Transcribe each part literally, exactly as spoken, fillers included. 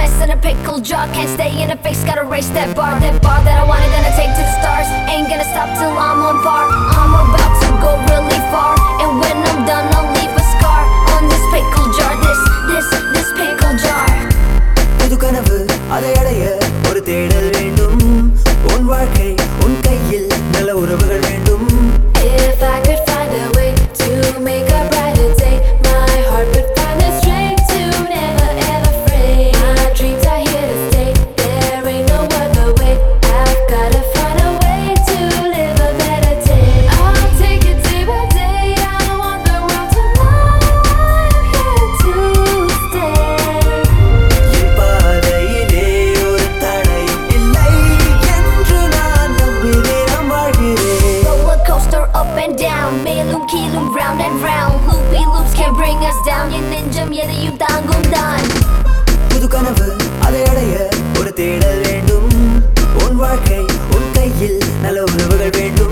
mess in a pickle jar. Can't stay in a fix, gotta race that bar. That bar that I wanna, gonna take to the stars. Ain't gonna stop till I'm on par. I'm about to go really far, and when I'm done I'll leave a scar on this pickle jar. This, this, this pickle jar. புது கனவு அதை அடைய ஒரு தேடல் வேண்டும். உன் வாழ்க்கை உன் கையில் நல்ல உறவுகள் வேண்டும். If I could find a way to make a brighter day, my heart would find a strength to never ever fray. My dreams are here to stay, there ain't no other way. I've gotta find a way to live a better day. I'll take it day by day, I want the world to know I'm here to stay. என் பாதையிலே ஒரு தடையும் இல்லை என்று நான் நம்புகிறேன், நான் வாழ்கிறேன். Roller coaster up and down, மேலும் கீழும் round and round. Loopy loops can't bring us down, என் நெஞ்சம் எதையும் தாங்கும் தான். புது கனவு அதை அடைய ஒரு தேடல் வேண்டும். உன் வாழ்க்கை உன் கையில் நல்ல உறவுகள் வேண்டும்.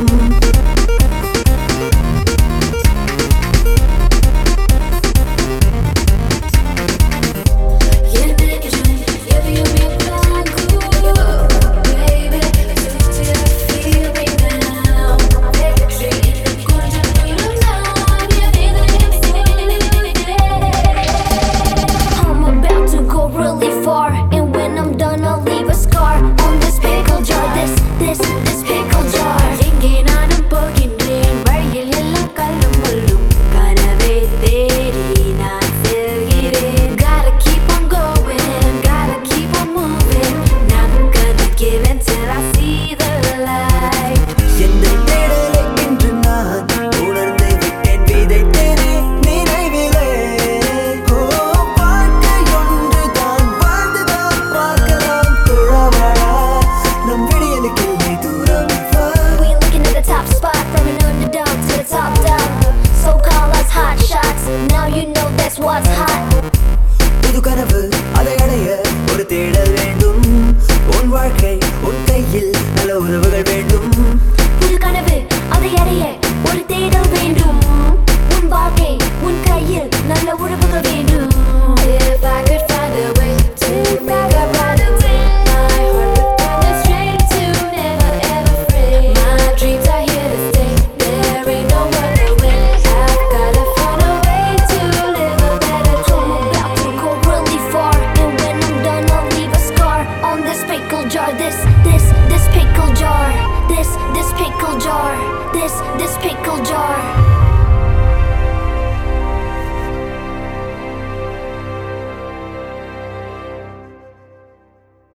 I'm about to go really far, and when I'm done I'll leave a scar on this pickle jar. This, this, this pickle jar. எங்கே நானும் போகின்றேன், வழியில் எல்லாம் கல்லும் முள்ளும், கனவை தேடி நான் செல்கிறேன். Gotta keep on going, gotta keep on moving. Not gonna give until I see the light. எந்த தேடலை இன்று நான் உணர்ந்து விட்டேன், விதைத்தேனே நினைவிலே. ஓ, வாழ்க்கை ஒன்றுதான், வாழ்ந்துதான் பார்க்கலாம். துழவாடா, நம் விடியலுக்கு இல்லை தூரம் வா. We looking at the top spot, from an underdog to the top dog. So call us hot shots, now you know that's what's hot. புது கனவு அதை அடைய ஒரு தேடல் வேண்டும். உன் வாழ்க்கை உன் கையில் நல்ல உறவுகள் வேண்டும். புது கனவு அதை அடைய ஒரு தேடல் வேண்டும். உன் வாழ்க்கை உன் கையில் நல்ல உறவுகள் வேண்டும். If I could find a way to make a brighter day, my heart would find the strength to never ever fray. My dreams are here to stay, there ain't no other way. I've gotta find a way to live a better day. I'm about to go really far, and when I'm done I'll leave a scar on this pickle jar. This, this, this pickle jar. This, this pickle jar. This, this pickle jar.